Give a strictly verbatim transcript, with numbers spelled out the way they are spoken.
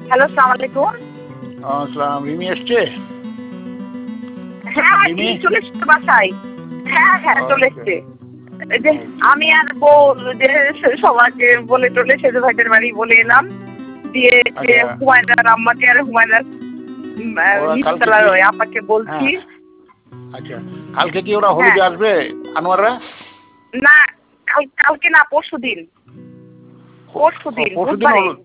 Hello, আসসালামু আলাইকুম। আসসালাম, রিমি এসছে? হ্যাঁ, রিমি চলে এসছে বাসায়। হ্যাঁ হ্যাঁ চলে ওকে এসছে। এই যে আমি আর বউ যে সবাইকে বলে টলে সেজু ভাইদের বাড়ি বলে এলাম। দিয়ে যে আচ্ছা হুমায়রার আম্মাকে আর হুমায়রার ওরা কালকে নিচতলার কি ওই আপাকে বলছি। হ্যাঁ আচ্ছা কালকে কি ওরা হ্যাঁ হলুদে আসবে আনোয়াররা? না, কাল কালকে না, পরশু দিন। পরশু দিন পরশু দিন বুধবারে। হলুদ